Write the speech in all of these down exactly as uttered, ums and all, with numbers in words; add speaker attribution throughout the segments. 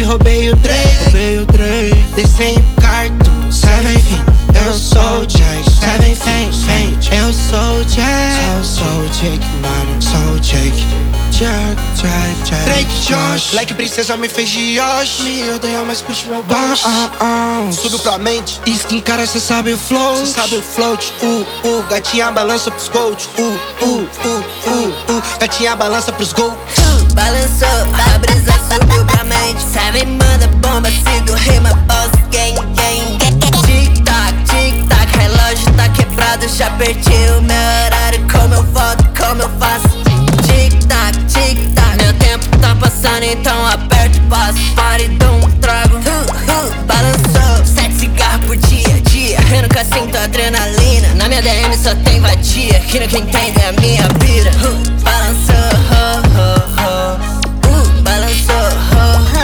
Speaker 1: pop, roubei o Drake, roubei o Drake. Desenho cartoon, seven feet. Eu sou o Jake, seven feet, feet. Eu sou o Jake, eu sou o Jake, mano, sou o Jake. Jack, Jack, Jack. Drake Josh, like princesa me fez de Yoshi. Me odeia, mas curte meu baixo. Uh, uh, uh. Subiu pra mente, skin cara, cê sabe o flow. Cê sabe o float, uh, uh. Gatinha balança pros gold, uh, uh, uh, uh, uh. Gatinha balança pros gold.
Speaker 2: uh, Balançou, a brisa subiu pra mente. Sabe, manda bomba, sigo rima, boss, gang, gang, gang. Tic-tac, tic-tac, relógio tá quebrado. Já perdi o meu horário, como eu volto, como eu faço. Tic-tac, tic-tac, meu tempo tá passando, então aperto o passo. Para e dou um trago, uh, uh, balançou. Sete cigarros por dia, dia. Eu nunca sinto adrenalina. Na minha D M só tem vadia. Que nunca entende a minha pira. uh, Balançou, oh, oh, oh. Uh, balançou, oh.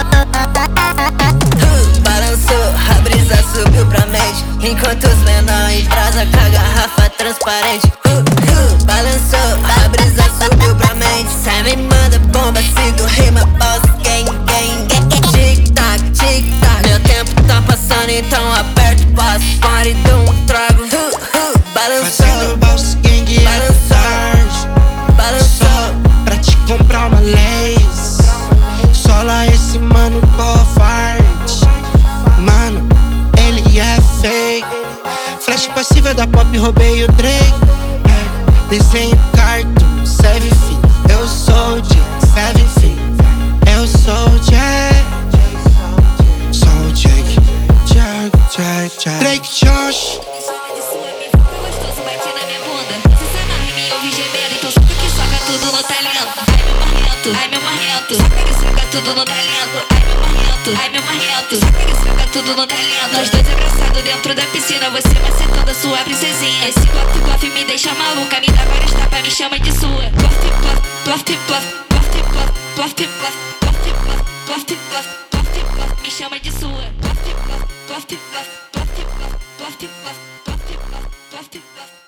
Speaker 2: uh, Balançou, a brisa subiu pra mente. Enquanto os menor em brasa com a garrafa transparente. uh, uh, Balançou, a brisa subiu pra mente. Sabe, manda bomba, sigo rima, boss, gang, gang, gang. Tic-tac, tic-tac, meu tempo tá passando, então aperto o passo. Para e dou um trago, uh, uh, balançou.
Speaker 1: Fazendo boss, gang, balançou. Balançou, pra te comprar uma lace. Sola esse mano covarde. Mano, ele é fake. Flash passiva da pop, roubei o Drake. Desenho cartoon, seven feet. Eu sou o Jake, seven feet. Eu sou o Jake. Sou o Jake. Jack, Jack, Jack. Drake Josh.
Speaker 3: Gostoso, bate na minha bunda. Você se amarra em mim, ouve gemendo. Então soca que soca tudo no talento. Ai meu marrento, ai meu marrento. Soca que soca tudo no talento. Ai meu marrento, ai meu marrento. Soca que soca tudo no talento. Nós dois abraçados dentro da piscina. Você macetando a sua princesinha. Esse coffee, coffee me deixa maluca. Me dá várias tapas, me chama de sua. Ploft, ploft, ploft, ploft, ploft, ploft, ploft, ploft, ploft, ploft, ploft, ploft, ploft, me chama de sua. Ploft, ploft, ploft, ploft, ploft, ploft, ploft, ploft, ploft, ploft, ploft, ploft.